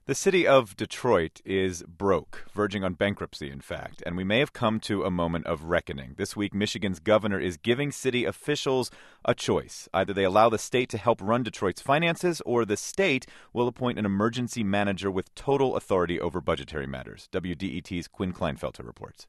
The city of Detroit is broke, verging on bankruptcy, in fact, and we may have come to a moment of reckoning. This week, Michigan's governor is giving city officials a choice. Either they allow the state to help run Detroit's finances, or the state will appoint an emergency manager with total authority over budgetary matters. WDET's Quinn Kleinfelter reports.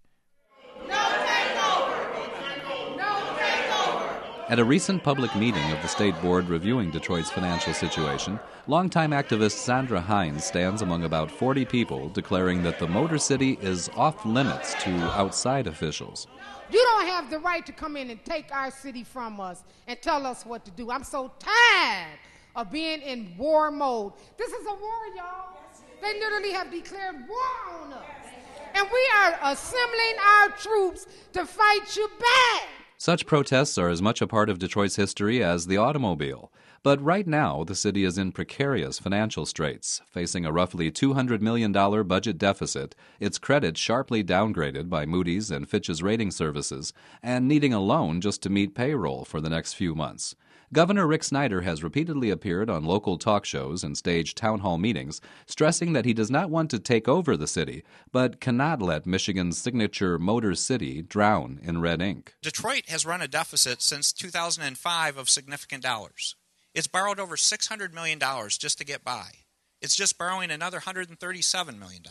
At a recent public meeting of the state board reviewing Detroit's financial situation, longtime activist Sandra Hines stands among about 40 people declaring that the Motor City is off limits to outside officials. You don't have the right to come in and take our city from us and tell us what to do. I'm so tired of being in war mode. This is a war, y'all. They literally have declared war on us. And we are assembling our troops to fight you back. Such protests are as much a part of Detroit's history as the automobile. But right now, the city is in precarious financial straits, facing a roughly $200 million budget deficit, its credit sharply downgraded by Moody's and Fitch's rating services, and needing a loan just to meet payroll for the next few months. Governor Rick Snyder has repeatedly appeared on local talk shows and staged town hall meetings, stressing that he does not want to take over the city, but cannot let Michigan's signature Motor City drown in red ink. Detroit has run a deficit since 2005 of significant dollars. It's borrowed over $600 million just to get by. It's just borrowing another $137 million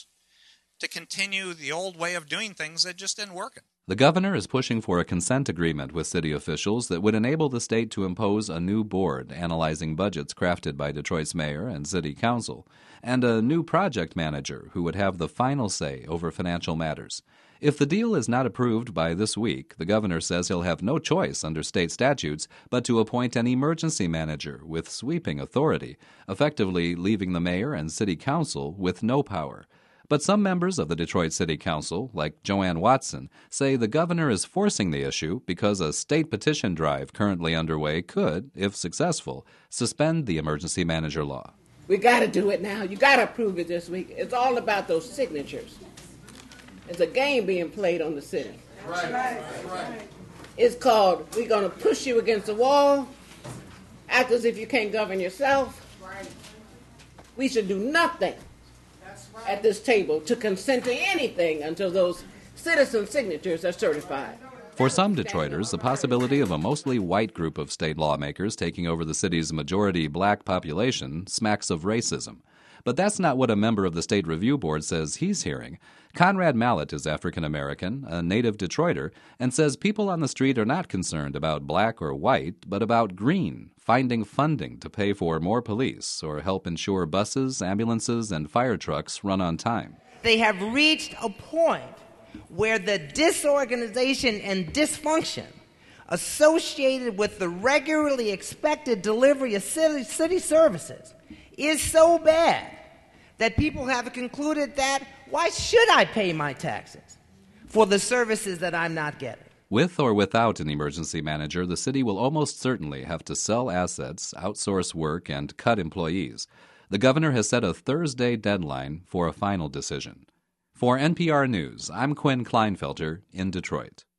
to continue the old way of doing things that just didn't work. The governor is pushing for a consent agreement with city officials that would enable the state to impose a new board analyzing budgets crafted by Detroit's mayor and city council, and a new project manager who would have the final say over financial matters. If the deal is not approved by this week, the governor says he'll have no choice under state statutes but to appoint an emergency manager with sweeping authority, effectively leaving the mayor and city council with no power. But some members of the Detroit City Council, like Joanne Watson, say the governor is forcing the issue because a state petition drive currently underway could, if successful, suspend the emergency manager law. We got to do it now. You got to approve it this week. It's all about those signatures. It's a game being played on the city. Right. It's called, we're going to push you against the wall, act as if you can't govern yourself. Right. We should do nothing at this table to consent to anything until those citizen signatures are certified. For some Detroiters, the possibility of a mostly white group of state lawmakers taking over the city's majority black population smacks of racism. But that's not what a member of the State Review Board says he's hearing. Conrad Mallett is African-American, a native Detroiter, and says people on the street are not concerned about black or white, but about green, finding funding to pay for more police or help ensure buses, ambulances, and fire trucks run on time. They have reached a point where the disorganization and dysfunction associated with the regularly expected delivery of city services is so bad that people have concluded that why should I pay my taxes for the services that I'm not getting? With or without an emergency manager, the city will almost certainly have to sell assets, outsource work, and cut employees. The governor has set a Thursday deadline for a final decision. For NPR News, I'm Quinn Kleinfelter in Detroit.